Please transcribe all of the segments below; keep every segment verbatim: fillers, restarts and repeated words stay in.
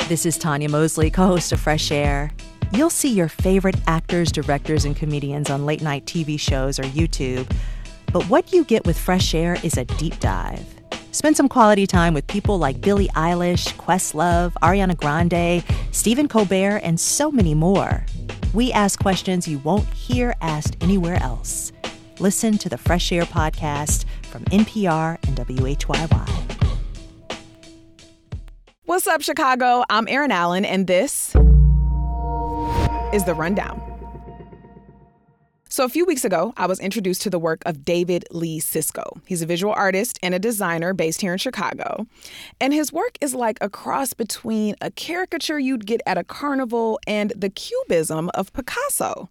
This is Tanya Mosley, co-host of Fresh Air. You'll see your favorite actors, directors, and comedians on late-night T V shows or YouTube. But what you get with Fresh Air is a deep dive. Spend some quality time with people like Billie Eilish, Questlove, Ariana Grande, Stephen Colbert, and so many more. We ask questions you won't hear asked anywhere else. Listen to the Fresh Air podcast from N P R and W H Y Y. What's up, Chicago? I'm Erin Allen, and this is The Rundown. So a few weeks ago, I was introduced to the work of David Lee Sisko. He's a visual artist and a designer based here in Chicago. And his work is like a cross between a caricature you'd get at a carnival and the cubism of Picasso.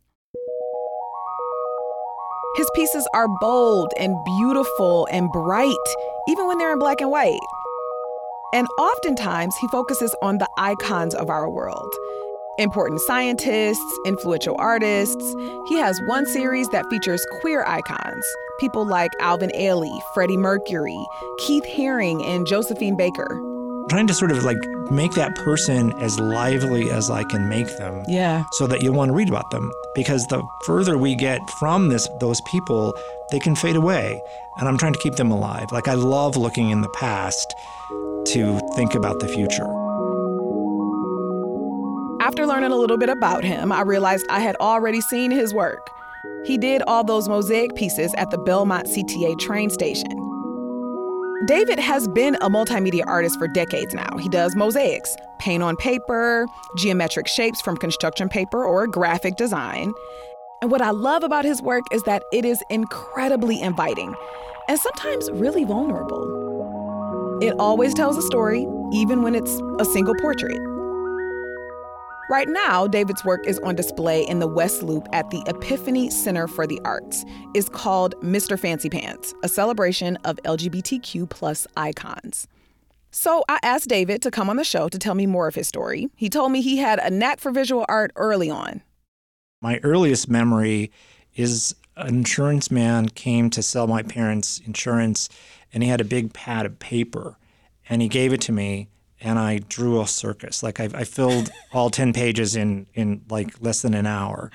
His pieces are bold and beautiful and bright, even when they're in black and white. And oftentimes, he focuses on the icons of our world. Important scientists, influential artists. He has one series that features queer icons, people like Alvin Ailey, Freddie Mercury, Keith Haring, and Josephine Baker. Trying to sort of like make that person as lively as I can make them. Yeah. So that you'll want to read about them. Because the further we get from this, those people, they can fade away. And I'm trying to keep them alive. Like I love looking in the past to think about the future. After learning a little bit about him, I realized I had already seen his work. He did all those mosaic pieces at the Belmont C T A train station. David has been a multimedia artist for decades now. He does mosaics, paint on paper, geometric shapes from construction paper, or graphic design. And what I love about his work is that it is incredibly inviting and sometimes really vulnerable. It always tells a story, even when it's a single portrait. Right now, David's work is on display in the West Loop at the Epiphany Center for the Arts. It's called Mister Fancy Pants, a celebration of L G B T Q plus icons. So I asked David to come on the show to tell me more of his story. He told me he had a knack for visual art early on. My earliest memory is an insurance man came to sell my parents insurance, and he had a big pad of paper, and he gave it to me. And I drew a circus. Like I, I filled all ten pages in, in like less than an hour.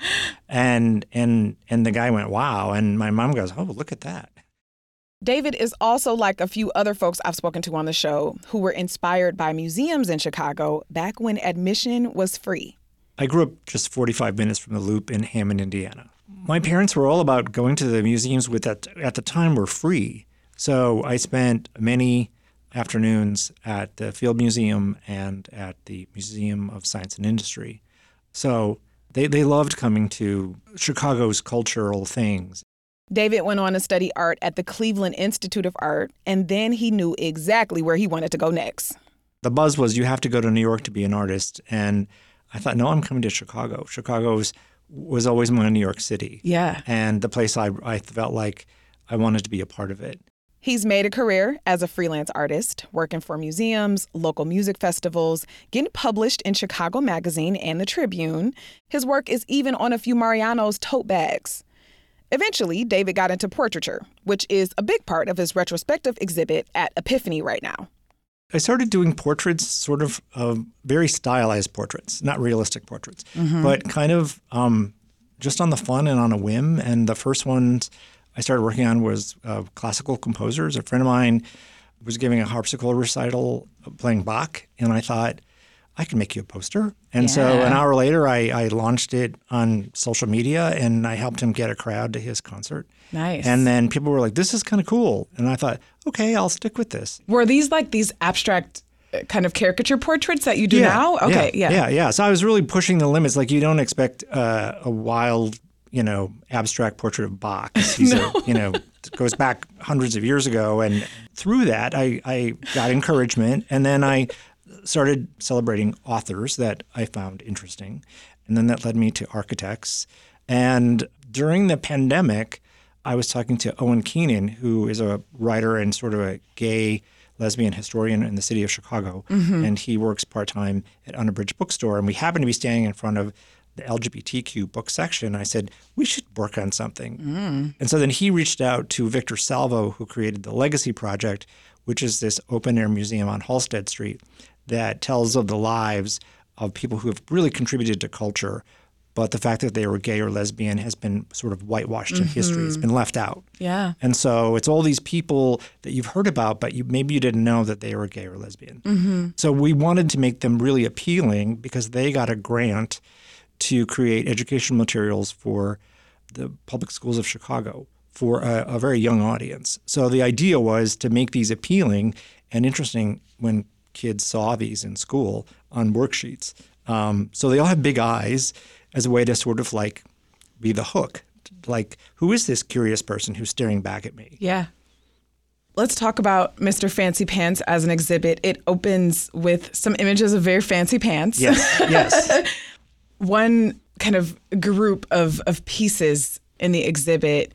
And and and the guy went, wow. And my mom goes, oh, look at that. David is also like a few other folks I've spoken to on the show who were inspired by museums in Chicago back when admission was free. I grew up just forty-five minutes from the Loop in Hammond, Indiana. My parents were all about going to the museums with that at the time were free. So I spent many afternoons at the Field Museum and at the Museum of Science and Industry. So they, they loved coming to Chicago's cultural things. David went on to study art at the Cleveland Institute of Art, and then he knew exactly where he wanted to go next. The buzz was you have to go to New York to be an artist. And I thought, no, I'm coming to Chicago. Chicago's was always my New York City. Yeah. And the place I, I felt like I wanted to be a part of it. He's made a career as a freelance artist, working for museums, local music festivals, getting published in Chicago Magazine and the Tribune. His work is even on a few Mariano's tote bags. Eventually, David got into portraiture, which is a big part of his retrospective exhibit at Epiphany right now. I started doing portraits, sort of uh, very stylized portraits, not realistic portraits, mm-hmm. but kind of um, just on the fun and on a whim. And the first ones I started working on was uh, classical composers. A friend of mine was giving a harpsichord recital playing Bach, and I thought, I can make you a poster. And yeah. so an hour later, I, I launched it on social media, and I helped him get a crowd to his concert. Nice. And then people were like, this is kind of cool. And I thought, okay, I'll stick with this. Were these like these abstract kind of caricature portraits that you do yeah, now? Okay, yeah, yeah. Yeah, yeah. So I was really pushing the limits. Like you don't expect uh, a wild, you know, abstract portrait of Bach. He's no. a, you know, goes back hundreds of years ago. And through that, I, I got encouragement. And then I started celebrating authors that I found interesting. And then that led me to architects. And during the pandemic, I was talking to Owen Keenan, who is a writer and sort of a gay lesbian historian in the city of Chicago. Mm-hmm. And he works part-time at Unabridged Bookstore. And we happened to be standing in front of the L G B T Q book section. I said, we should work on something. Mm. And so then he reached out to Victor Salvo, who created the Legacy Project, which is this open-air museum on Halsted Street that tells of the lives of people who have really contributed to culture, but the fact that they were gay or lesbian has been sort of whitewashed mm-hmm. in history. It's been left out. Yeah. And so it's all these people that you've heard about, but you maybe you didn't know that they were gay or lesbian. Mm-hmm. So we wanted to make them really appealing because they got a grant to create educational materials for the public schools of Chicago for a, a very young audience. So the idea was to make these appealing and interesting when kids saw these in school on worksheets. Um, so they all have big eyes as a way to sort of like be the hook. Like, who is this curious person who's staring back at me? Yeah. Let's talk about Mister Fancy Pants as an exhibit. It opens with some images of very fancy pants. Yes, yes. One kind of group of, of pieces in the exhibit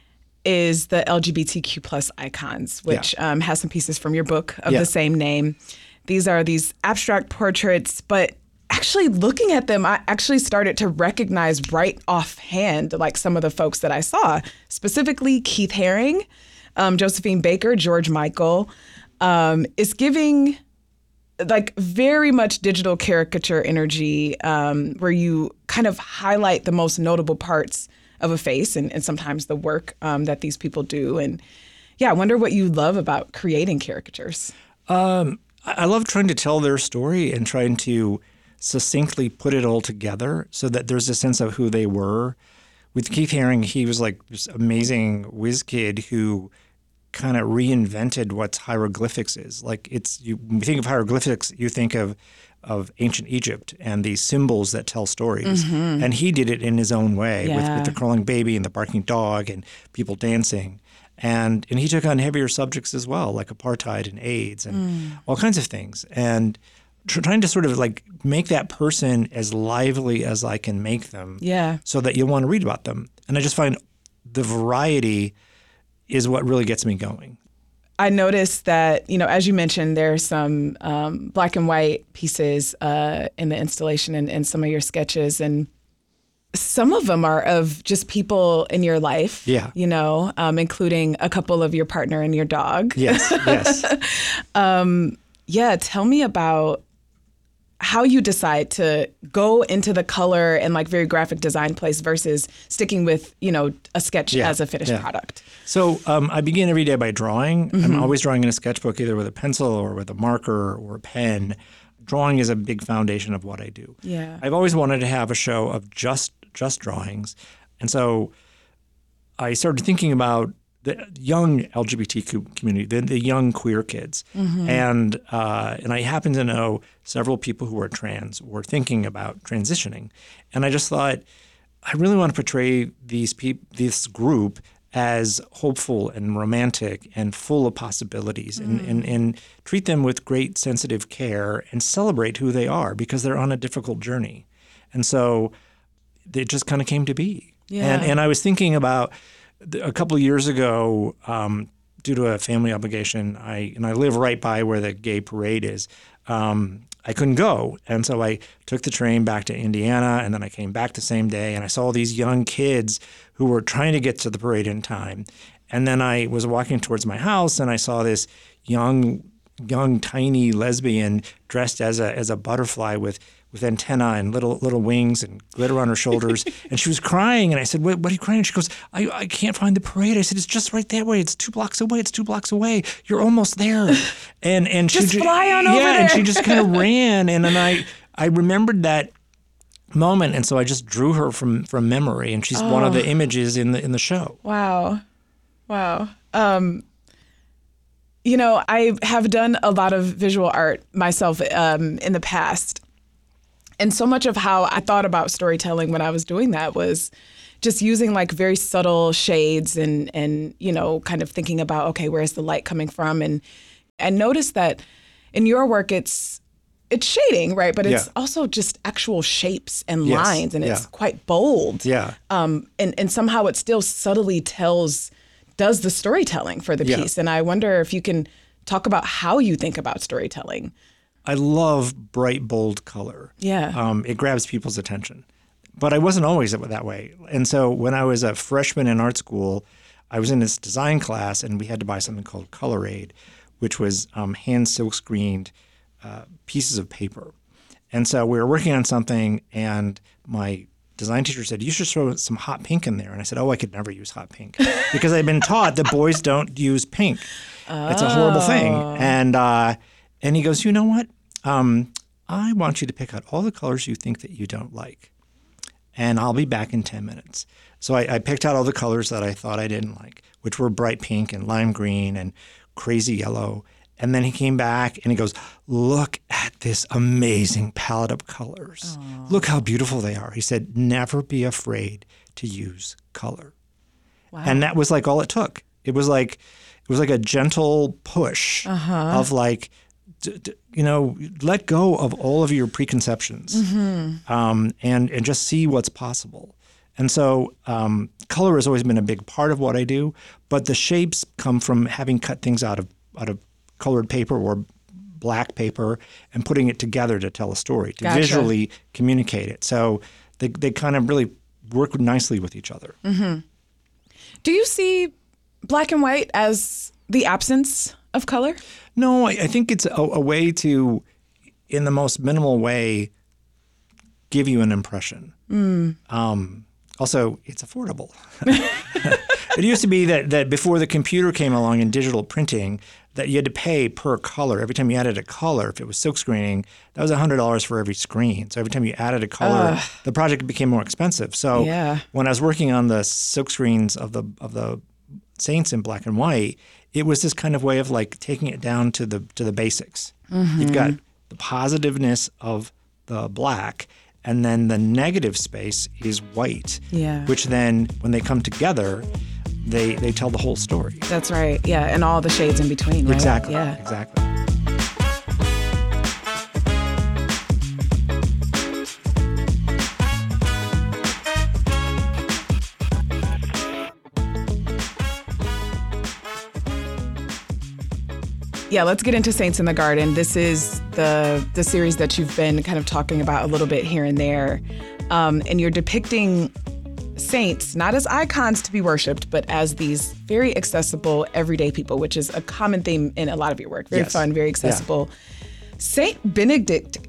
is the L G B T Q plus icons, which yeah. um, has some pieces from your book of yeah. the same name. These are these abstract portraits, but actually looking at them, I actually started to recognize right offhand, like some of the folks that I saw, specifically Keith Haring, um, Josephine Baker, George Michael. Um, is giving like very much digital caricature energy, um, where you kind of highlight the most notable parts of a face and, and sometimes the work um, that these people do. And yeah, I wonder what you love about creating caricatures. Um, I love trying to tell their story and trying to succinctly put it all together so that there's a sense of who they were. With Keith Haring, he was like this amazing whiz kid who kind of reinvented what hieroglyphics is. Like it's you, when you think of hieroglyphics, you think of of ancient Egypt and these symbols that tell stories. Mm-hmm. And he did it in his own way yeah. with, with the crawling baby and the barking dog and people dancing. And and he took on heavier subjects as well, like apartheid and AIDS and mm. all kinds of things. And tr- trying to sort of like make that person as lively as I can make them yeah. so that you'll want to read about them. And I just find the variety is what really gets me going. I noticed that, you know, as you mentioned, there's some um, black and white pieces uh, in the installation and, and some of your sketches. And some of them are of just people in your life, yeah. you know, um, including a couple of your partner and your dog. Yes, yes. um, yeah, tell me about how you decide to go into the color and like very graphic design place versus sticking with, you know, a sketch yeah, as a finished yeah. product. So um, I begin every day by drawing. Mm-hmm. I'm always drawing in a sketchbook, either with a pencil or with a marker or a pen. Drawing is a big foundation of what I do. Yeah. I've always wanted to have a show of just just drawings. And so I started thinking about the young L G B T Q community, the, the young queer kids. Mm-hmm. And uh, and I happen to know several people who are trans or thinking about transitioning. And I just thought, I really want to portray these peop- this group as hopeful and romantic and full of possibilities and, Mm. and, and treat them with great sensitive care and celebrate who they are because they're on a difficult journey. And so it just kind of came to be. Yeah. And, and I was thinking about a couple of years ago, um, due to a family obligation, I and I live right by where the gay parade is. Um, I couldn't go, and so I took the train back to Indiana, and then I came back the same day, and I saw these young kids who were trying to get to the parade in time. And then I was walking towards my house, and I saw this young, young, tiny lesbian dressed as a as a butterfly with. with antennae and little little wings and glitter on her shoulders. And she was crying. And I said, what, what are you crying? And she goes, I, I can't find the parade. I said, it's just right that way. It's two blocks away. It's two blocks away. You're almost there. And and she just ju- fly on yeah, over there. And she just kind of ran. And then I I remembered that moment. And so I just drew her from from memory. And she's oh. one of the images in the in the show. Wow. Wow. Um, you know, I have done a lot of visual art myself um, in the past. And so much of how I thought about storytelling when I was doing that was just using like very subtle shades and, and you know, kind of thinking about, okay, where's the light coming from? And I noticed that in your work, it's it's shading, right? But it's yeah. also just actual shapes and yes. lines, and yeah. it's quite bold. Yeah. Um, and, and somehow it still subtly tells, does the storytelling for the yeah. piece. And I wonder if you can talk about how you think about storytelling. I love bright, bold color. Yeah. Um, it grabs people's attention. But I wasn't always that way. And so when I was a freshman in art school, I was in this design class and we had to buy something called Color Aid, which was um, hand silk screened uh, pieces of paper. And so we were working on something, and my design teacher said, you should throw some hot pink in there. And I said, oh, I could never use hot pink because I'd been taught that boys don't use pink. Oh. It's a horrible thing. And uh, and he goes, you know what? Um, I want you to pick out all the colors you think that you don't like, and I'll be back in ten minutes. So I, I picked out all the colors that I thought I didn't like, which were bright pink and lime green and crazy yellow. And then he came back and he goes, look at this amazing palette of colors. Aww. Look how beautiful they are. He said, never be afraid to use color. Wow. And that was like all it took. It was like it was like a gentle push uh-huh. of like, d- d- you know, let go of all of your preconceptions mm-hmm. um, and, and just see what's possible. And so um, color has always been a big part of what I do, but the shapes come from having cut things out of out of colored paper or black paper and putting it together to tell a story, to Gotcha. Visually communicate it. So they they kind of really work nicely with each other. Mm-hmm. Do you see black and white as the absence of color? No, I, I think it's a, a way to, in the most minimal way, give you an impression. Mm. Um, also, it's affordable. It used to be that, that before the computer came along in digital printing, that you had to pay per color. Every time you added a color, if it was silk screening, that was one hundred dollars for every screen. So every time you added a color, Ugh. the project became more expensive. So yeah. when I was working on the silk screens of the of the Saints in black and white, it was this kind of way of like taking it down to the to the basics. Mm-hmm. You've got the positiveness of the black, and then the negative space is white, yeah. which then, when they come together, they they tell the whole story. That's right. Yeah, and all the shades in between, right? Exactly. Yeah. Exactly. Yeah, let's get into Saints in the Garden. This is the the series that you've been kind of talking about a little bit here and there. Um, and you're depicting saints not as icons to be worshipped, but as these very accessible, everyday people, which is a common theme in a lot of your work. Very yes. fun, very accessible. Yeah. Saint Benedict,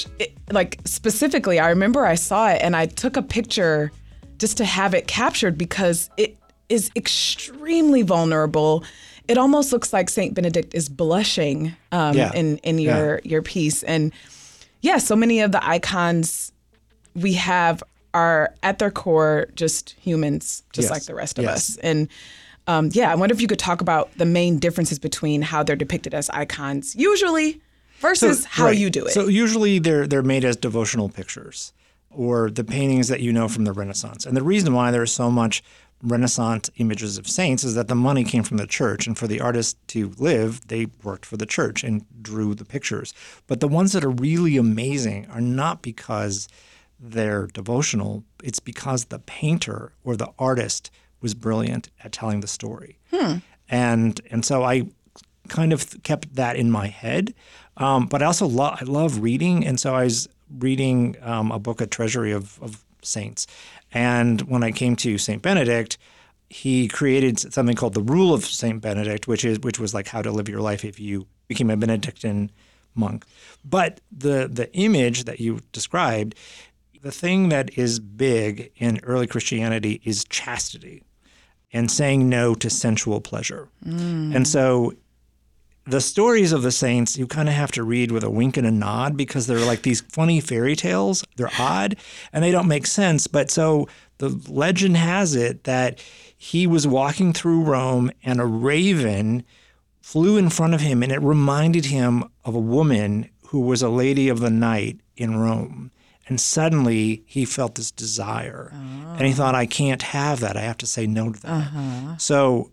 like specifically, I remember I saw it and I took a picture just to have it captured because it is extremely vulnerable. It almost looks like Saint Benedict is blushing um, yeah. in, in your, yeah. your piece. And yeah, so many of the icons we have are at their core just humans, just yes. like the rest of yes. us. And um, yeah, I wonder if you could talk about the main differences between how they're depicted as icons usually versus so, how right. you do it. So usually they're they're made as devotional pictures or the paintings that you know from the Renaissance. And the reason why there's so much Renaissance images of saints is that the money came from the church, and for the artists to live, they worked for the church and drew the pictures. But the ones that are really amazing are not because they're devotional, it's because the painter or the artist was brilliant at telling the story. Hmm. And and so I kind of kept that in my head. Um, but I also lo- I love reading, and so I was reading um, a book, A Treasury of, of Saints. And when I came to Saint Benedict, he created something called the Rule of Saint Benedict, which is which was like how to live your life if you became a Benedictine monk. But the the image that you described, the thing that is big in early Christianity is chastity and saying no to sensual pleasure. Mm. And so the stories of the saints, you kind of have to read with a wink and a nod because they're like these funny fairy tales. They're odd and they don't make sense. But so the legend has it that he was walking through Rome and a raven flew in front of him, and it reminded him of a woman who was a lady of the night in Rome. And suddenly he felt this desire. Oh. And he thought, I can't have that. I have to say no to that. Uh-huh. So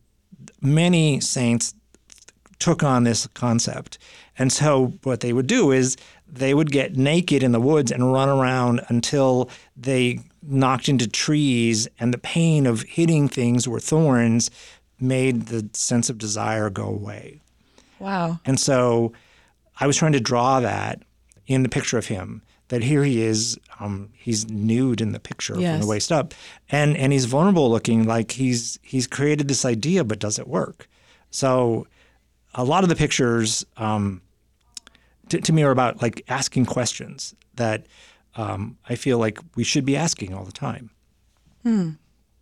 many saints took on this concept. And so what they would do is they would get naked in the woods and run around until they knocked into trees, and the pain of hitting things or thorns made the sense of desire go away. Wow. And so I was trying to draw that in the picture of him, that here he is, um, he's nude in the picture yes. from the waist up, and and he's vulnerable looking, like he's he's created this idea, but does it work? So a lot of the pictures um, to, to me are about like asking questions that um, I feel like we should be asking all the time. Hmm.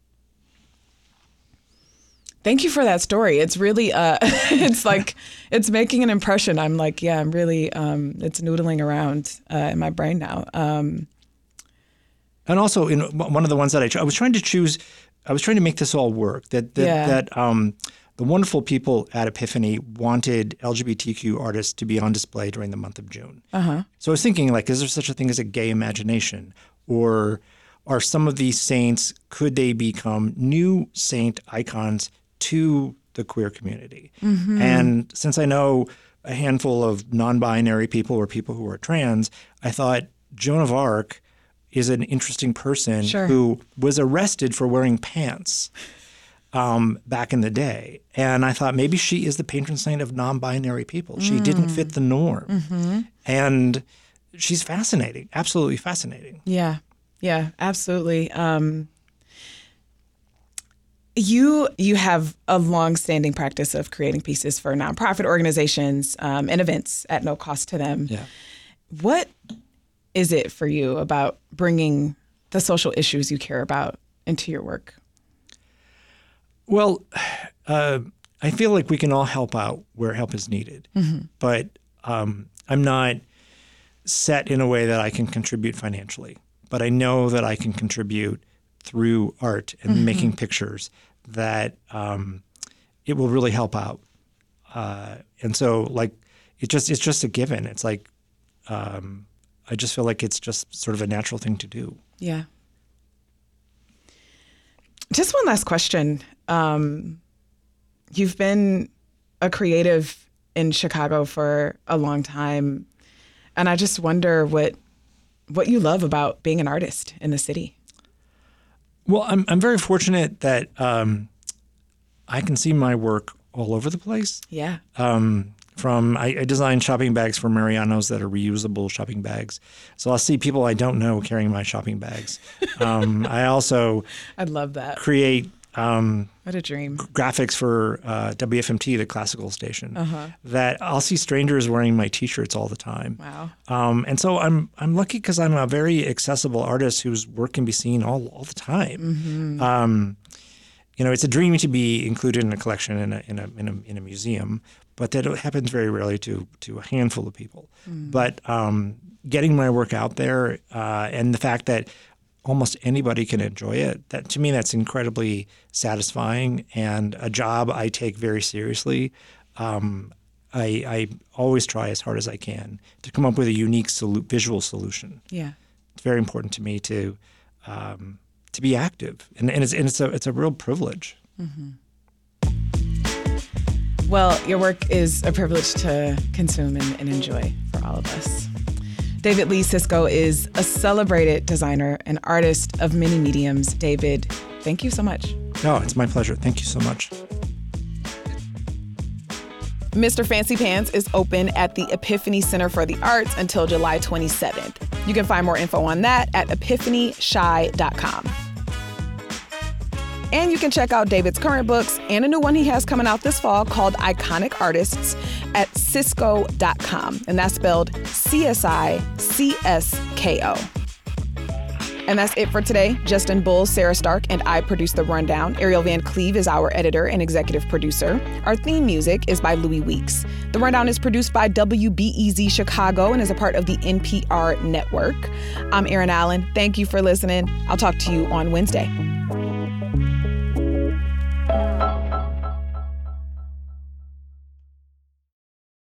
Thank you for that story. It's really, uh, it's like, it's making an impression. I'm like, yeah, I'm really, um, it's noodling around uh, in my brain now. Um, and also, in one of the ones that I, I was trying to choose, I was trying to make this all work. That that, yeah. that um, the wonderful people at Epiphany wanted L G B T Q artists to be on display during the month of June. Uh-huh. So I was thinking, like, is there such a thing as a gay imagination? Or are some of these saints, could they become new saint icons to the queer community? Mm-hmm. And since I know a handful of non-binary people or people who are trans, I thought Joan of Arc is an interesting person sure. who was arrested for wearing pants um, back in the day. And I thought maybe she is the patron saint of non-binary people. She mm. didn't fit the norm. Mm-hmm. And she's fascinating, absolutely fascinating. Yeah, yeah, absolutely. Um You you have a long-standing practice of creating pieces for nonprofit organizations um, and events at no cost to them. Yeah. What is it for you about bringing the social issues you care about into your work? Well, uh, I feel like we can all help out where help is needed, mm-hmm. but um, I'm not set in a way that I can contribute financially. But I know that I can contribute through art and mm-hmm. making pictures that um, it will really help out. Uh, and so like, it just, it's just a given. It's like, um, I just feel like it's just sort of a natural thing to do. Yeah. Just one last question. Um, you've been a creative in Chicago for a long time. And I just wonder what, what you love about being an artist in the city. Well, I'm I'm very fortunate that um, I can see my work all over the place. Yeah. Um, from I, I design shopping bags for Mariano's that are reusable shopping bags, so I'll see people I don't know carrying my shopping bags. Um, I also I'd love that. Create um, what a dream graphics for uh, W F M T, the classical station. Uh-huh. That I'll see strangers wearing my T-shirts all the time. Wow. Um, and so I'm I'm lucky because I'm a very accessible artist whose work can be seen all all the time. Mm-hmm. Um, you know, it's a dream to be included in a collection in a in a in a, in a museum, but that happens very rarely to to a handful of people. Mm. But um, getting my work out there uh, and the fact that almost anybody can enjoy it, that to me that's incredibly satisfying and a job I take very seriously. Um, I, I always try as hard as I can to come up with a unique solu- visual solution. Yeah, it's very important to me to um, to be active, and, and it's and it's a it's a real privilege. Mm-hmm. Well, your work is a privilege to consume and, and enjoy for all of us. David Lee Sisko is a celebrated designer and artist of many mediums. David, thank you so much. No, it's my pleasure. Thank you so much. Mister Fancy Pants is open at the Epiphany Center for the Arts until July twenty-seventh. You can find more info on that at epiphany shy dot com. And you can check out David's current books and a new one he has coming out this fall called Iconic Artists at cisco dot com. And that's spelled C S I C S K O. And that's it for today. Justin Bull, Sarah Stark, and I produce The Rundown. Ariel Van Cleve is our editor and executive producer. Our theme music is by Louis Weeks. The Rundown is produced by W B E Z Chicago and is a part of the N P R network. I'm Erin Allen. Thank you for listening. I'll talk to you on Wednesday.